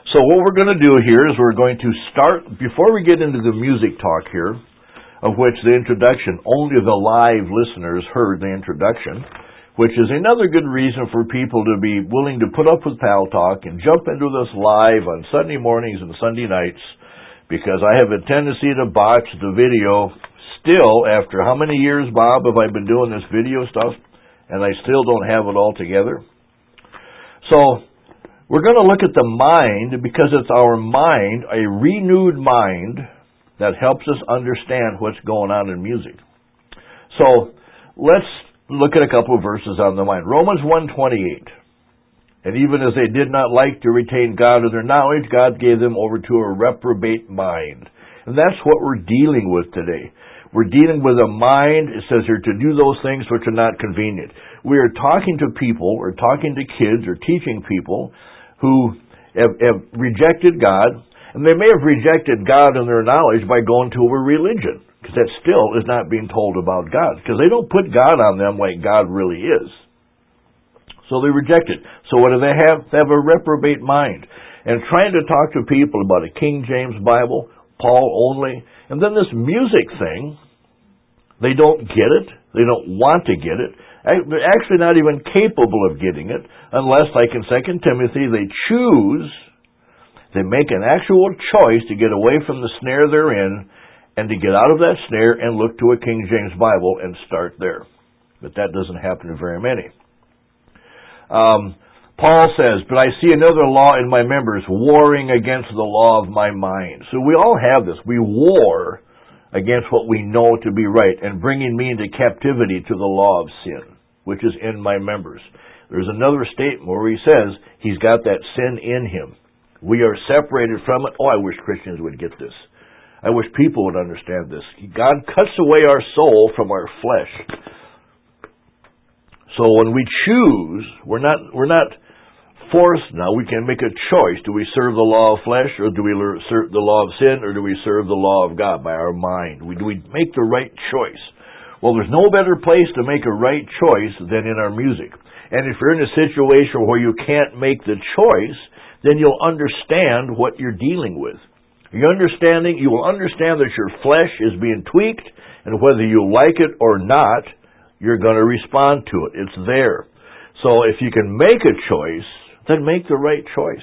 So what we're going to do here is we're going to start, before we get into the music talk here, of which the introduction, only the live listeners heard the introduction, which is another good reason for people to be willing to put up with Pal Talk and jump into this live on Sunday mornings and Sunday nights, because I have a tendency to botch the video still. After how many years, Bob, have I been doing this video stuff, and I still don't have it all together? So we're going to look at the mind, because it's our mind, a renewed mind, that helps us understand what's going on in music. So let's look at a couple of verses on the mind. Romans 1:28. And even as they did not like to retain God in their knowledge, God gave them over to a reprobate mind. And that's what we're dealing with today. We're dealing with a mind, it says here, to do those things which are not convenient. We are talking to people, or talking to kids, or teaching people who have rejected God, and they may have rejected God in their knowledge by going to a religion, because that still is not being told about God, because they don't put God on them like God really is. So they reject it. So what do they have? They have a reprobate mind. And trying to talk to people about a King James Bible, Paul only, and then this music thing, they don't get it. They don't want to get it. They're actually not even capable of getting it, unless, like in 2 Timothy, they make an actual choice to get away from the snare they're in, and to get out of that snare and look to a King James Bible and start there. But that doesn't happen to very many. Paul says, but I see another law in my members, warring against the law of my mind. So we all have this. We war against what we know to be right, and bringing me into captivity to the law of sin, which is in my members. There's another statement where he says he's got that sin in him. We are separated from it. Oh, I wish Christians would get this. I wish people would understand this. God cuts away our soul from our flesh. So when we choose, we're not forced now. We can make a choice. Do we serve the law of flesh, or do we serve the law of sin, or do we serve the law of God by our mind? Do we make the right choice? Well, there's no better place to make a right choice than in our music. And if you're in a situation where you can't make the choice, then you'll understand what you're dealing with. You will understand that your flesh is being tweaked, and whether you like it or not, you're going to respond to it. It's there. So if you can make a choice, then make the right choice.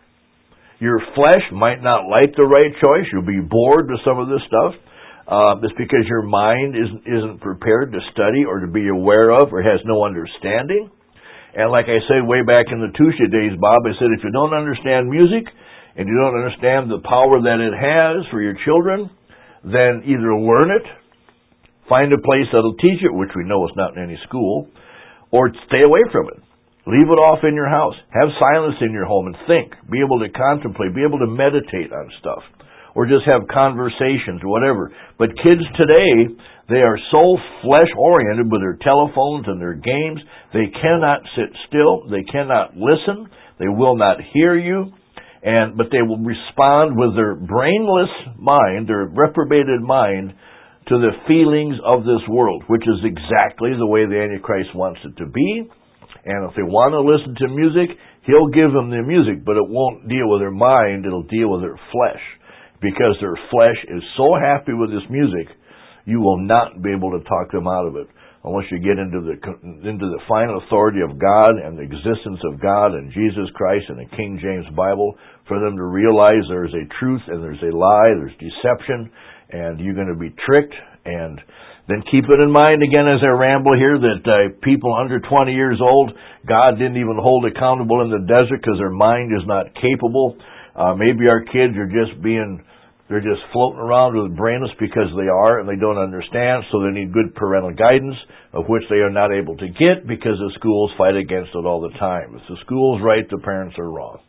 Your flesh might not like the right choice. You'll be bored with some of this stuff. It's because your mind isn't prepared to study or to be aware of, or has no understanding. And like I said way back in the Tusha days, Bob, I said if you don't understand music, and you don't understand the power that it has for your children, then either learn it, find a place that'll teach it, which we know is not in any school, or stay away from it. Leave it off in your house. Have silence in your home and think. Be able to contemplate. Be able to meditate on stuff. Or just have conversations or whatever. But kids today, they are so flesh-oriented with their telephones and their games, they cannot sit still. They cannot listen. They will not hear you. But they will respond with their brainless mind, their reprobated mind, to the feelings of this world, which is exactly the way the Antichrist wants it to be. And if they want to listen to music, he'll give them the music, but it won't deal with their mind, it'll deal with their flesh. Because their flesh is so happy with this music, you will not be able to talk them out of it, unless you get into the final authority of God and the existence of God and Jesus Christ and the King James Bible, for them to realize there's a truth and there's a lie, there's deception, and you're going to be tricked. And then keep it in mind again as I ramble here that people under 20 years old, God didn't even hold accountable in the desert because their mind is not capable. Maybe our kids are they're just floating around with brainless because they are and they don't understand, so they need good parental guidance, of which they are not able to get because the schools fight against it all the time. If the school's right, the parents are wrong.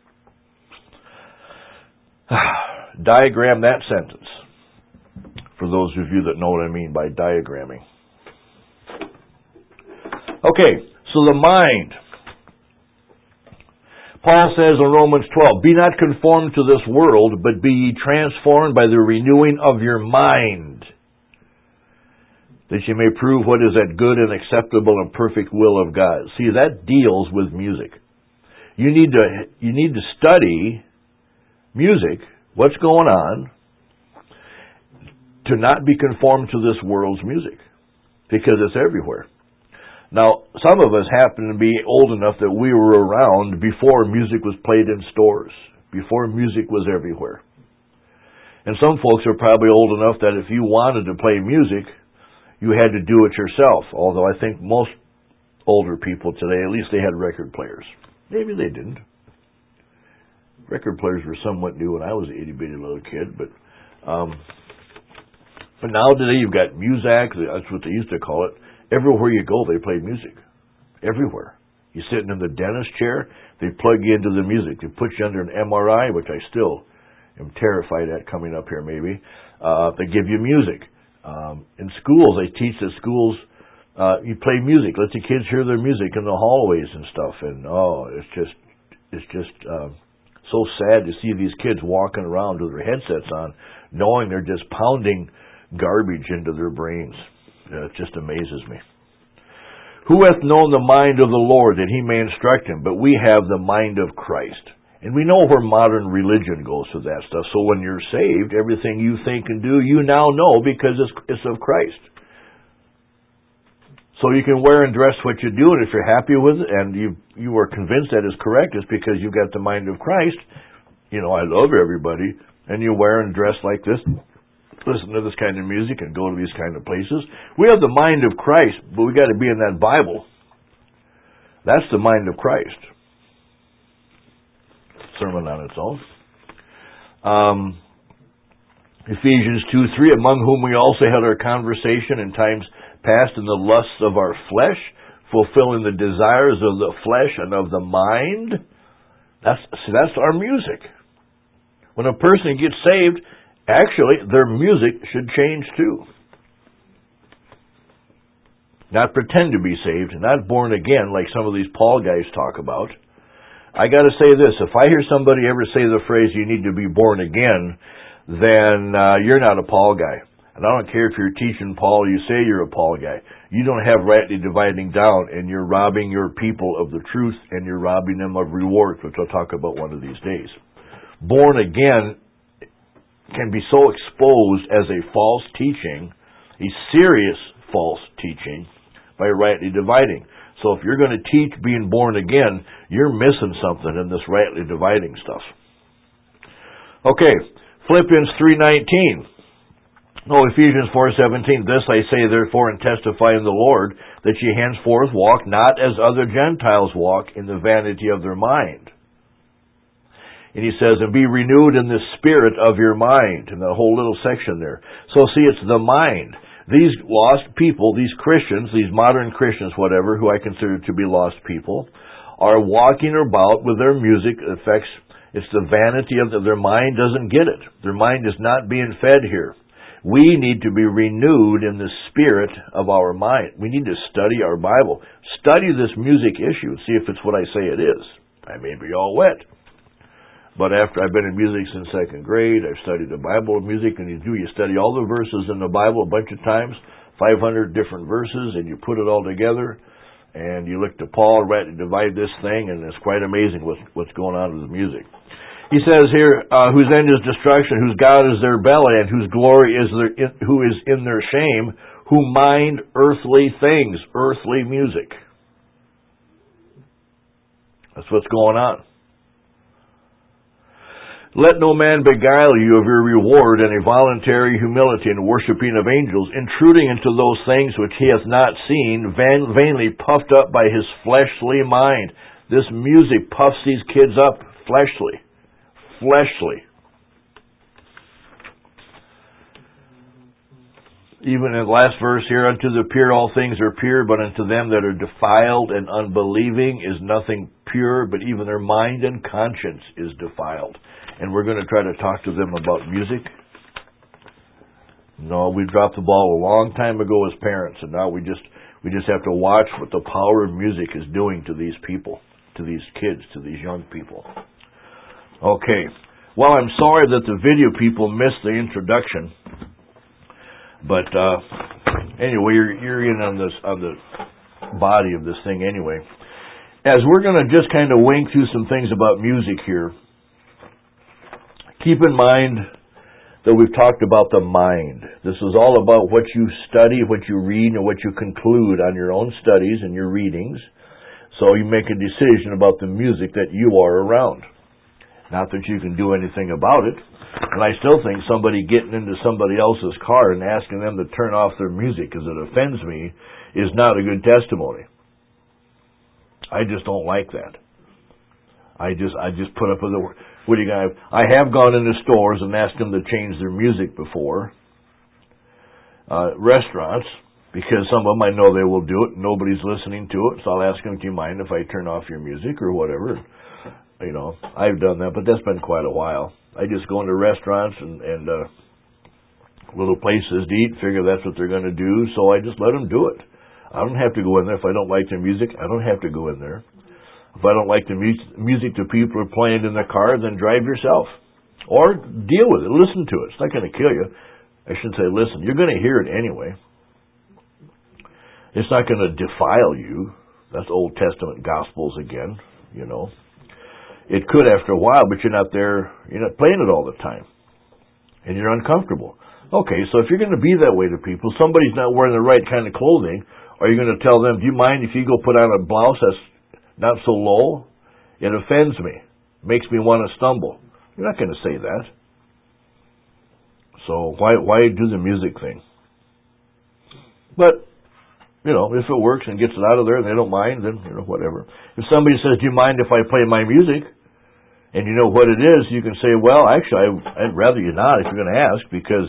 Diagram that sentence, for those of you that know what I mean by diagramming. Okay, so the mind. Paul says in Romans 12, be not conformed to this world, but be ye transformed by the renewing of your mind, that you may prove what is that good and acceptable and perfect will of God. See, that deals with music. You need to study music, what's going on, to not be conformed to this world's music, because it's everywhere. Now, some of us happen to be old enough that we were around before music was played in stores, before music was everywhere. And some folks are probably old enough that if you wanted to play music, you had to do it yourself, although I think most older people today, at least they had record players. Maybe they didn't. Record players were somewhat new when I was an itty-bitty little kid, but now today you've got Muzak, that's what they used to call it. Everywhere you go, they play music. Everywhere. You're sitting in the dentist chair, they plug you into the music. They put you under an MRI, which I still am terrified at coming up here maybe. They give you music. In schools, they teach the schools, you play music. Let the kids hear their music in the hallways and stuff. And it's just so sad to see these kids walking around with their headsets on, knowing they're just pounding garbage into their brains. It just amazes me. Who hath known the mind of the Lord that he may instruct him? But we have the mind of Christ. And we know where modern religion goes with that stuff. So when you're saved, everything you think and do, you now know because it's of Christ. So you can wear and dress what you do, and if you're happy with it and you are convinced that is correct, it's because you've got the mind of Christ. You know, I love everybody, and you wear and dress like this, listen to this kind of music, and go to these kind of places. We have the mind of Christ, but we got to be in that Bible. That's the mind of Christ. Sermon on its own. Ephesians 2:3, among whom we also had our conversation in times past in the lusts of our flesh, fulfilling the desires of the flesh and of the mind. That's our music. When a person gets saved, actually, their music should change too. Not pretend to be saved, not born again like some of these Paul guys talk about. I got to say this, if I hear somebody ever say the phrase, you need to be born again, then you're not a Paul guy. And I don't care if you're teaching Paul, you say you're a Paul guy. You don't have rightly dividing down, and you're robbing your people of the truth, and you're robbing them of rewards, which I'll talk about one of these days. Born again can be so exposed as a false teaching, a serious false teaching, by rightly dividing. So if you're going to teach being born again, you're missing something in this rightly dividing stuff. Okay, Philippians 3:19. No, Ephesians 4:17. This I say therefore and testify in the Lord, that ye henceforth walk not as other Gentiles walk, in the vanity of their mind. And he says, and be renewed in the spirit of your mind, in that whole little section there. So see, it's the mind. These lost people, these Christians, these modern Christians, whatever, who I consider to be lost people, are walking about with their music. It's the vanity of their mind doesn't get it. Their mind is not being fed here. We need to be renewed in the spirit of our mind. We need to study our Bible. Study this music issue. See if it's what I say it is. I may be all wet. But after I've been in music since second grade, I've studied the Bible of music, and you study all the verses in the Bible a bunch of times, 500 different verses, and you put it all together, and you look to Paul, right, to divide this thing, and it's quite amazing what's going on with the music. He says here, whose end is destruction, whose God is their belly, and whose glory is who is in their shame, who mind earthly things, earthly music. That's what's going on. Let no man beguile you of your reward in a voluntary humility and worshiping of angels, intruding into those things which he hath not seen, vainly puffed up by his fleshly mind. This music puffs these kids up fleshly. Even in the last verse here, unto the pure all things are pure, but unto them that are defiled and unbelieving is nothing pure, but even their mind and conscience is defiled. And we're going to try to talk to them about music. No, we dropped the ball a long time ago as parents, and now we just have to watch what the power of music is doing to these people, to these kids, to these young people. Okay. Well, I'm sorry that the video people missed the introduction, but anyway, you're in on the body of this thing anyway. As we're going to just kind of wink through some things about music here. Keep in mind that we've talked about the mind. This is all about what you study, what you read, and what you conclude on your own studies and your readings. So you make a decision about the music that you are around. Not that you can do anything about it. And I still think somebody getting into somebody else's car and asking them to turn off their music because it offends me is not a good testimony. I just don't like that. I just put up with the... What do you got? I have gone into stores and asked them to change their music before. Restaurants, because some of them I know they will do it. Nobody's listening to it, so I'll ask them, do you mind if I turn off your music or whatever? You know, I've done that, but that's been quite a while. I just go into restaurants and little places to eat, figure that's what they're going to do, so I just let them do it. I don't have to go in there. If I don't like their music, I don't have to go in there. If I don't like the music the people are playing in the car, then drive yourself. Or deal with it. Listen to it. It's not going to kill you. I shouldn't say listen. You're going to hear it anyway. It's not going to defile you. That's Old Testament Gospels again, you know. It could after a while, but you're not playing it all the time. And you're uncomfortable. Okay, so if you're going to be that way to people, somebody's not wearing the right kind of clothing, are you going to tell them, do you mind if you go put on a blouse that's not so low? It offends me. Makes me want to stumble. You're not going to say that. So why do the music thing? But, you know, if it works and gets it out of there and they don't mind, then, you know, whatever. If somebody says, do you mind if I play my music? And you know what it is, you can say, well, actually, I'd rather you not if you're going to ask, because,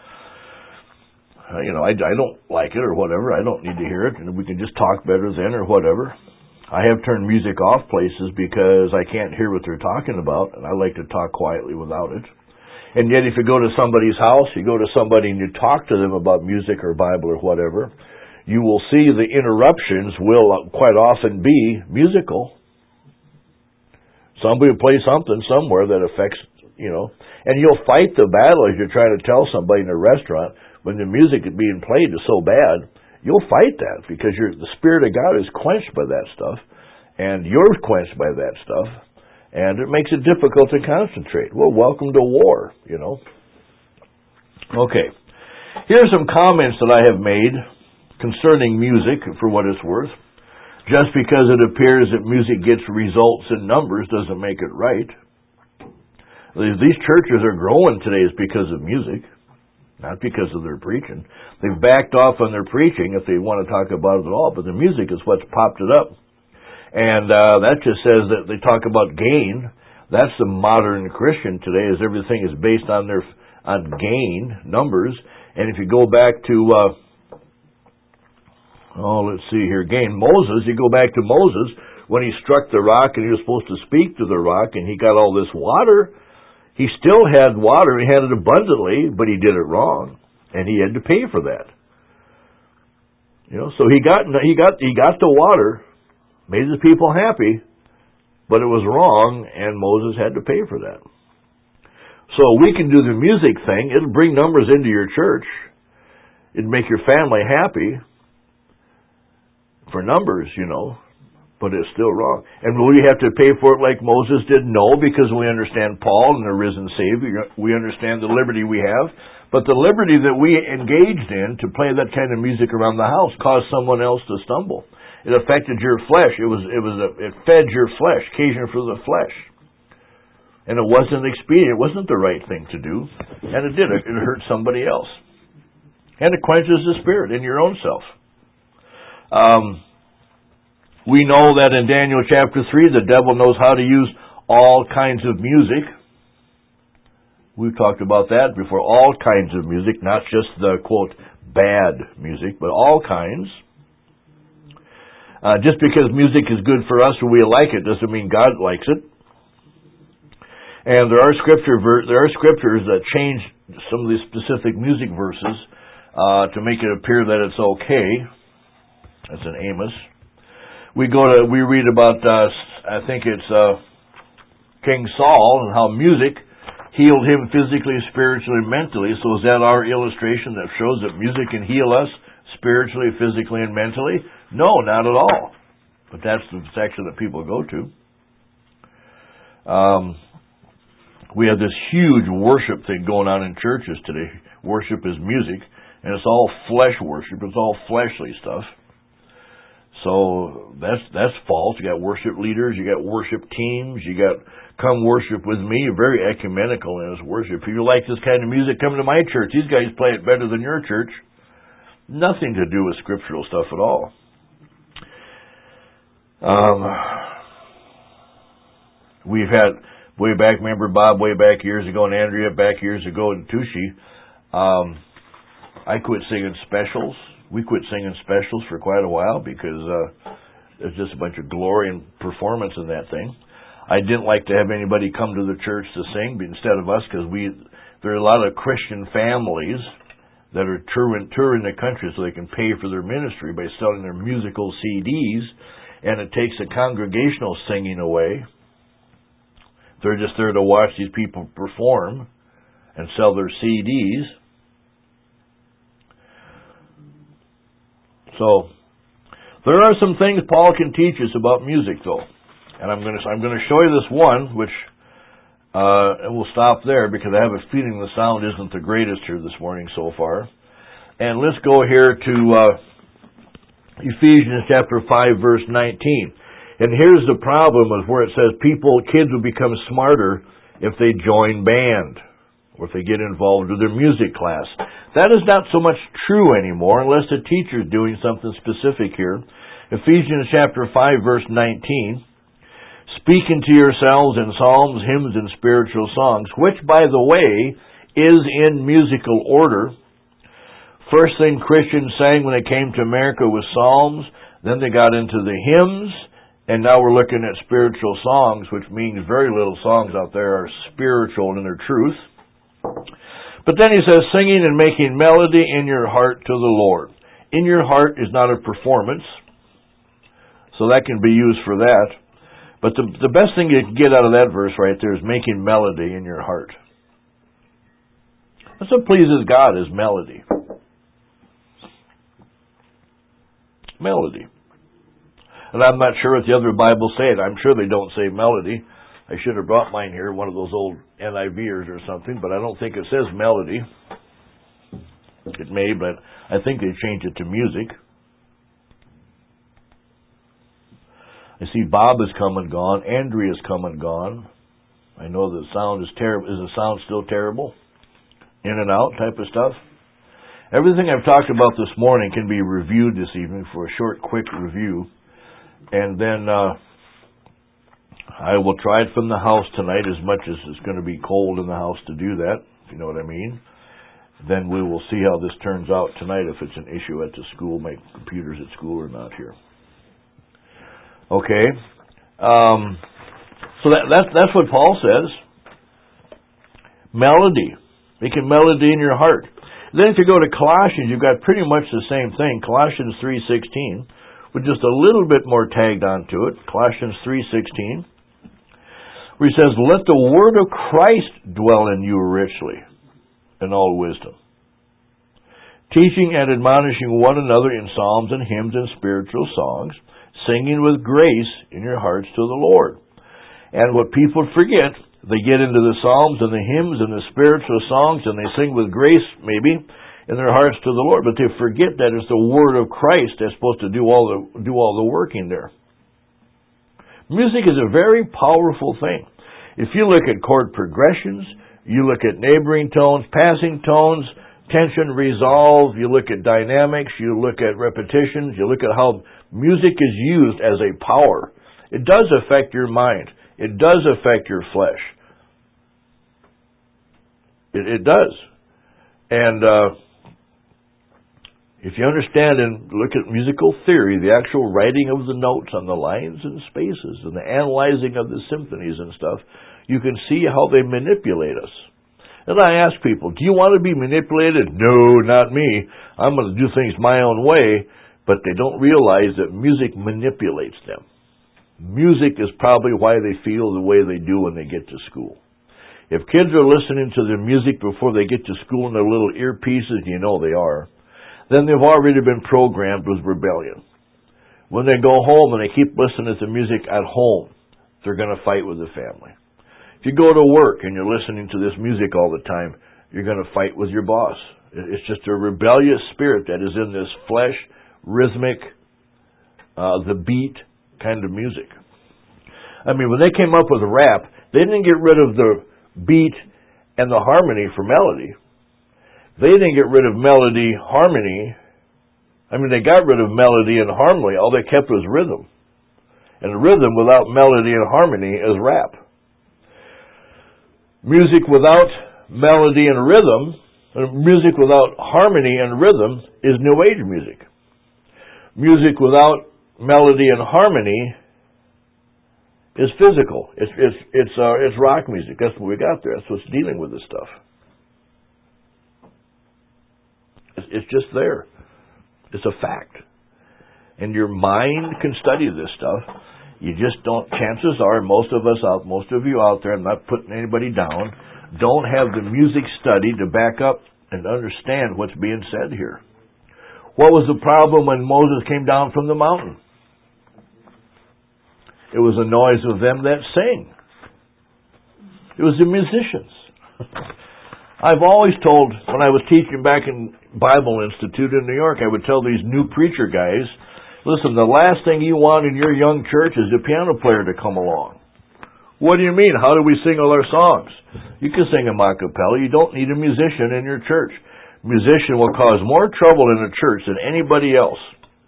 you know, I don't like it or whatever. I don't need to hear it, and we can just talk better then or whatever. I have turned music off places because I can't hear what they're talking about, and I like to talk quietly without it. And yet if you go to somebody's house, you go to somebody and you talk to them about music or Bible or whatever, you will see the interruptions will quite often be musical. Somebody will play something somewhere that affects, you know, and you'll fight the battle as you're trying to tell somebody in a restaurant when the music being played is so bad. You'll fight that because the Spirit of God is quenched by that stuff, and you're quenched by that stuff, and it makes it difficult to concentrate. Well, welcome to war, you know. Okay, here's some comments that I have made concerning music, for what it's worth. Just because it appears that music gets results in numbers doesn't make it right. These churches are growing today is because of music, not because of their preaching. They've backed off on their preaching if they want to talk about it at all, but the music is what's popped it up. And that just says that they talk about gain. That's the modern Christian today, is everything is based on gain, numbers. And if you go back to, let's see here, gain, Moses, you go back to Moses, when he struck the rock and he was supposed to speak to the rock and he got all this water, he still had water, he had it abundantly, but he did it wrong. And he had to pay for that. You know, so he got the water, made the people happy, but it was wrong, and Moses had to pay for that. So we can do the music thing. It'll bring numbers into your church. It'll make your family happy for numbers, you know, but it's still wrong. And will we have to pay for it like Moses did? No, because we understand Paul and the risen Savior. We understand the liberty we have. But the liberty that we engaged in to play that kind of music around the house caused someone else to stumble. It affected your flesh. It fed your flesh, occasion for the flesh. And it wasn't expedient. It wasn't the right thing to do. And it did. It hurt somebody else. And it quenches the spirit in your own self. We know that in Daniel chapter 3, the devil knows how to use all kinds of music. We've talked about that before. All kinds of music, not just the, quote, bad music, but all kinds. Just because music is good for us or we like it doesn't mean God likes it. And there are scriptures that change some of these specific music verses to make it appear that it's okay. That's in Amos. We read about I think it's King Saul and how music healed him physically, spiritually, mentally. So is that our illustration that shows that music can heal us spiritually, physically, and mentally? No, not at all. But that's the section that people go to. We have this huge worship thing going on in churches today. Worship is music, and it's all flesh worship. It's all fleshly stuff. So that's false. You got worship leaders, you got worship teams, you got come worship with me. You're very ecumenical in his worship. If you like this kind of music, come to my church. These guys play it better than your church. Nothing to do with scriptural stuff at all. We've had way back, remember Bob way back years ago, and Andrea back years ago, and Tushy. I quit singing specials. We quit singing specials for quite a while because there's just a bunch of glory and performance in that thing. I didn't like to have anybody come to the church to sing instead of us, because there are a lot of Christian families that are touring the country so they can pay for their ministry by selling their musical CDs, and it takes the congregational singing away. They're just there to watch these people perform and sell their CDs. So there are some things Paul can teach us about music, though, and I'm going to show you this one, which and we'll stop there because I have a feeling the sound isn't the greatest here this morning so far. And let's go here to Ephesians chapter 5, verse 19. And here's the problem is where it says kids will become smarter if they join band or if they get involved with their music class. That is not so much true anymore unless the teacher is doing something specific here. Ephesians chapter 5, verse 19. Speaking to yourselves in psalms, hymns, and spiritual songs, which, by the way, is in musical order. First thing Christians sang when they came to America was psalms. Then they got into the hymns. And now we're looking at spiritual songs, which means very little songs out there are spiritual in their truth. But then he says, singing and making melody in your heart to the Lord. In your heart is not a performance, so that can be used for that. But the best thing you can get out of that verse right there is making melody in your heart. That's what pleases God, is melody. Melody. And I'm not sure what the other Bibles say it. I'm sure they don't say melody. I should have brought mine here, one of those old NIVers or something, but I don't think it says melody. It may, but I think they changed it to music. I see Bob has come and gone. Andrea's come and gone. I know the sound is terrible. Is the sound still terrible? In and out type of stuff. Everything I've talked about this morning can be reviewed this evening for a short, quick review. And then I will try it from the house tonight, as much as it's going to be cold in the house to do that, if you know what I mean. Then we will see how this turns out tonight, if it's an issue at the school, my computer's at school or not here. Okay. So that's what Paul says. Melody. Making melody in your heart. Then if you go to Colossians, you've got pretty much the same thing. Colossians 3:16. With just a little bit more tagged onto it, Colossians 3:16, where he says, let the word of Christ dwell in you richly, in all wisdom, teaching and admonishing one another in psalms and hymns and spiritual songs, singing with grace in your hearts to the Lord. And what people forget, they get into the psalms and the hymns and the spiritual songs, and they sing with grace, maybe, in their hearts to the Lord, but they forget that it's the Word of Christ that's supposed to do all the working there. Music is a very powerful thing. If you look at chord progressions, you look at neighboring tones, passing tones, tension, resolve, you look at dynamics, you look at repetitions, you look at how music is used as a power. It does affect your mind. It does affect your flesh. It does. And if you understand and look at musical theory, the actual writing of the notes on the lines and spaces and the analyzing of the symphonies and stuff, you can see how they manipulate us. And I ask people, do you want to be manipulated? No, not me. I'm going to do things my own way. But they don't realize that music manipulates them. Music is probably why they feel the way they do when they get to school. If kids are listening to their music before they get to school in their little earpieces, you know they are, then they've already been programmed with rebellion. When they go home and they keep listening to music at home, they're going to fight with the family. If you go to work and you're listening to this music all the time, you're going to fight with your boss. It's just a rebellious spirit that is in this flesh, rhythmic, the beat kind of music. I mean, when they came up with rap, they didn't get rid of the beat and the harmony for melody. They didn't get rid of melody, harmony. I mean, they got rid of melody and harmony. All they kept was rhythm. And rhythm without melody and harmony is rap. Music without melody and rhythm, music without harmony and rhythm is New Age music. Music without melody and harmony is physical. It's rock music. That's what we got there. That's what's dealing with this stuff. It's just there. It's a fact. And your mind can study this stuff. You just don't, chances are, most of you out there, I'm not putting anybody down, don't have the music study to back up and understand what's being said here. What was the problem when Moses came down from the mountain? It was the noise of them that sing. It was the musicians. I've always told, when I was teaching back in Bible Institute in New York, I would tell these new preacher guys, listen, the last thing you want in your young church is a piano player to come along. What do you mean? How do we sing all our songs? You can sing them a cappella. You don't need a musician in your church. Musician will cause more trouble in a church than anybody else.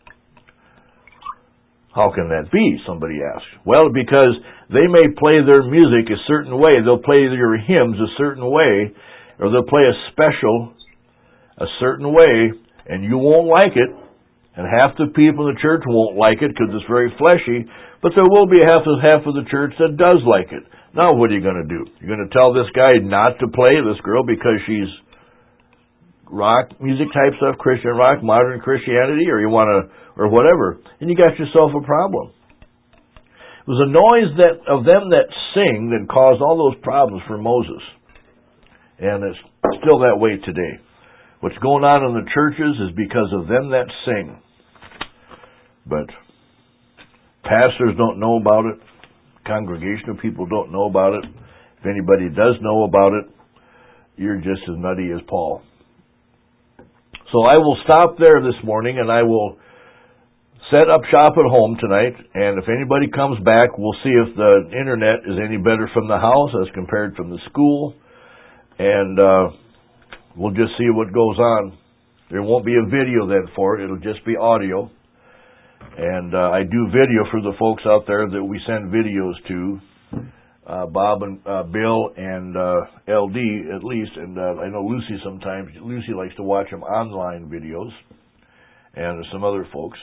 How can that be? Somebody asks. Well, because they may play their music a certain way. They'll play their hymns a certain way, or they'll play a special a certain way, and you won't like it. And half the people in the church won't like it because it's very fleshy, but there will be half of the church that does like it. Now what are you going to do? You're going to tell this guy not to play this girl because she's rock music type stuff, Christian rock, modern Christianity, or you want to, or whatever, and you got yourself a problem. It was a noise of them that sing that caused all those problems for Moses. And it's still that way today. What's going on in the churches is because of them that sing. But pastors don't know about it. Congregational people don't know about it. If anybody does know about it, you're just as nutty as Paul. So I will stop there this morning, and I will set up shop at home tonight. And if anybody comes back, we'll see if the internet is any better from the house as compared from the school. And we'll just see what goes on. There won't be a video then for it. It'll just be audio. And I do video for the folks out there that we send videos to. Bob and Bill and LD at least. And I know Lucy sometimes. Lucy likes to watch them online videos. And some other folks.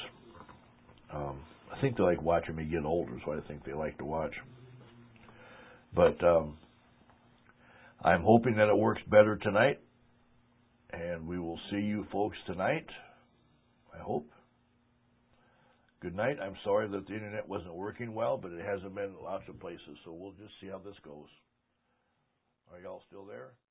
I think they like watching me get older, so I think they like to watch. But I'm hoping that it works better tonight. And we will see you folks tonight, I hope. Good night. I'm sorry that the internet wasn't working well, but it hasn't been in lots of places, so we'll just see how this goes. Are y'all still there?